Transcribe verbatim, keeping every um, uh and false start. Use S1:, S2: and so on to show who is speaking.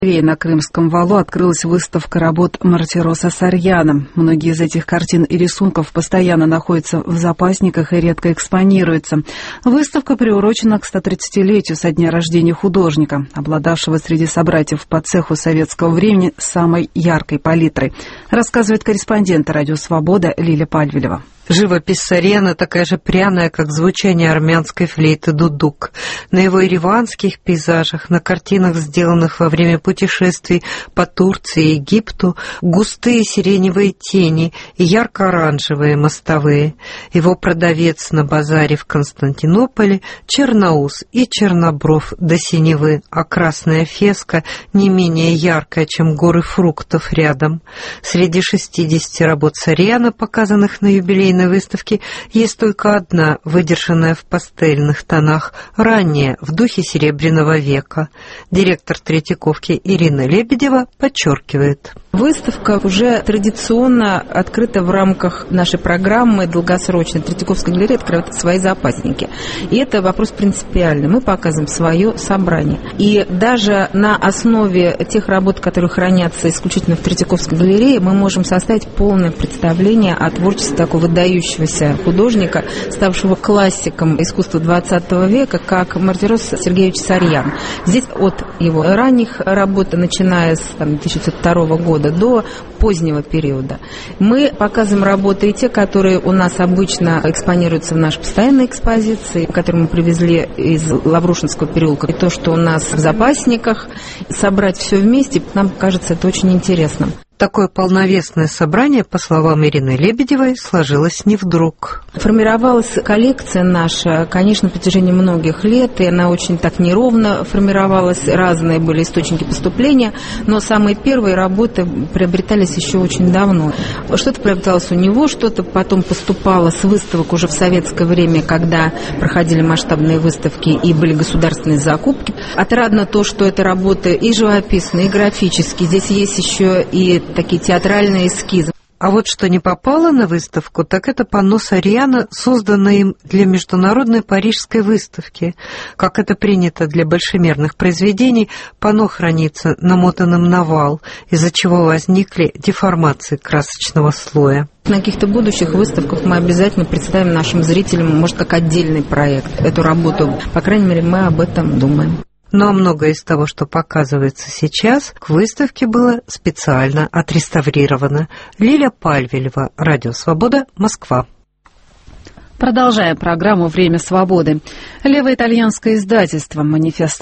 S1: На Крымском валу открылась выставка работ Мартироса Сарьяно. Многие из этих картин и рисунков постоянно находятся в запасниках и редко экспонируются. Выставка приурочена к стотридцатилетию со дня рождения художника, обладавшего среди собратьев по цеху советского времени самой яркой палитрой, рассказывает корреспондент «Радио Свобода» Лиля Пальвилева.
S2: Живопись Сарьяно такая же пряная, как звучание армянской флейты дудук. На его ереванских пейзажах, на картинах, сделанных во время путешествий по Турции и Египту, густые сиреневые тени и ярко-оранжевые мостовые. Его продавец на базаре в Константинополе — черноус и чернобров до синевы, а красная феска не менее яркая, чем горы фруктов рядом. Среди шестидесяти работ Сарьяно, показанных на юбилейной выставке, есть только одна, выдержанная в пастельных тонах, ранняя, в духе Серебряного века. Директор Третьяковки Ирина Лебедева подчеркивает:
S3: выставка уже традиционно открыта в рамках нашей программы долгосрочной. Третьяковская галерея открывает свои запасники. И это вопрос принципиальный. Мы показываем свое собрание. И даже на основе тех работ, которые хранятся исключительно в Третьяковской галерее, мы можем составить полное представление о творчестве такого выдающегося художника, ставшего классиком искусства двадцатого века, как Мартирос Сергеевич Сарьяно. Здесь от его ранних работ, начиная с там, две тысячи второго года, до позднего периода. Мы показываем работы и те, которые у нас обычно экспонируются в нашей постоянной экспозиции, которые мы привезли из Лаврушинского переулка. И то, что у нас в запасниках, собрать все вместе, нам кажется, это очень интересно.
S2: Такое полновесное собрание, по словам Ирины Лебедевой, сложилось не вдруг.
S3: Формировалась коллекция наша, конечно, на протяжении многих лет, и она очень так неровно формировалась, разные были источники поступления, но самые первые работы приобретались еще очень давно. Что-то приобреталось у него, что-то потом поступало с выставок уже в советское время, когда проходили масштабные выставки и были государственные закупки. Отрадно то, что это работы и живописные, и графические. Здесь есть еще и такие театральные эскизы.
S2: А вот что не попало на выставку, так это панно Сарьяно, созданное им для международной парижской выставки. Как это принято для большемерных произведений, панно хранится намотанным на вал, из-за чего возникли деформации красочного слоя.
S3: На каких-то будущих выставках мы обязательно представим нашим зрителям, может, как отдельный проект, эту работу. По крайней мере, мы об этом думаем.
S2: Ну а многое из того, что показывается сейчас, к выставке было специально отреставрировано. Лиля Пальвилева, Радио Свобода, Москва.
S1: Продолжаем программу «Время свободы». Левоитальянское издательство «Манифест»